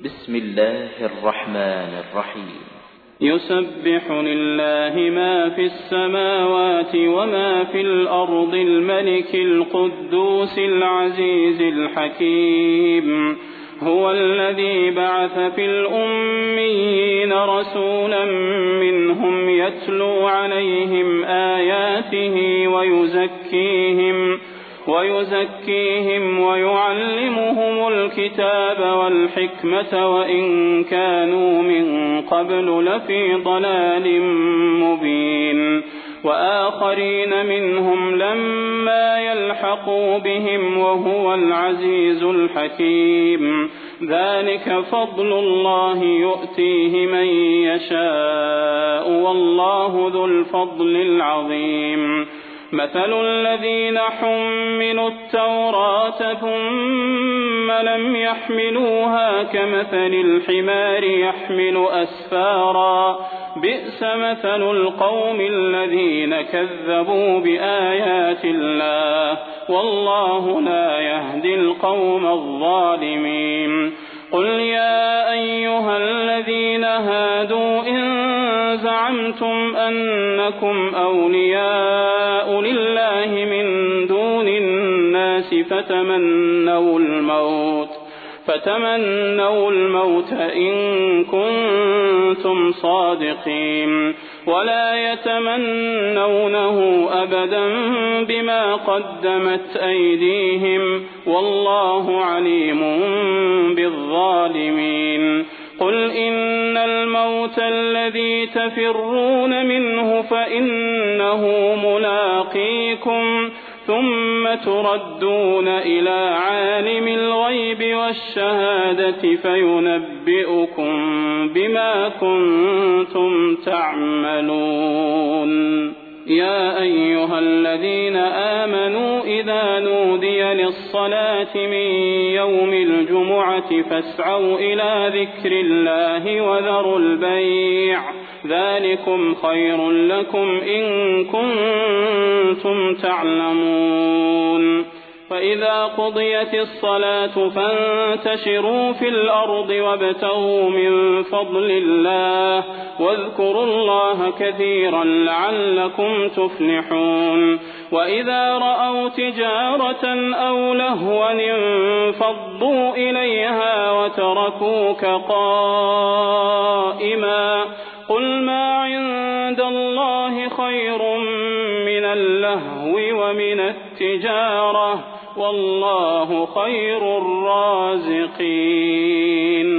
بسم الله الرحمن الرحيم. يسبح لله ما في السماوات وما في الأرض الملك القدوس العزيز الحكيم. هو الذي بعث في الأميين رسولا منهم يتلو عليهم آياته ويزكيهم ويعلمهم الكتاب والحكمة وإن كانوا من قبل لفي ضلال مبين. وآخرين منهم لما يلحقوا بهم وهو العزيز الحكيم. ذلك فضل الله يؤتيه من يشاء والله ذو الفضل العظيم. مثل الذين حملوا التوراة ثم لم يحملوها كمثل الحمار يحمل أسفارا بئس مثل القوم الذين كذبوا بآيات الله والله لا يهدي القوم الظالمين. قل يا أيها الذين هادوا إن زعمتم أنكم أولياء لله من دون الناس فتمنوا الموت إن كنتم صادقين ولا يتمنونه أبدا بما قدمت أيديهم والله عليم بالظالمين. قل إن الموت الذي تفرون منه فإنه ملاقيكم ثم تردون إلى عالم الغيب والشهادة فينبئكم بما كنتم تعملون. يا أيها الذين آمنوا إذا نودي للصلاة من يوم الجمعة فاسعوا إلى ذكر الله وذروا البيع ذلكم خير لكم إن كنتم تعلمون. فإذا قضيت الصلاة فانتشروا في الأرض وابتغوا من فضل الله واذكروا الله كثيرا لعلكم تفلحون. وإذا رأوا تجارة أو لهوا انفضوا إليها وتركوك قائما قل ما عند الله خير من اللهو ومن التجارة والله خير الرازقين.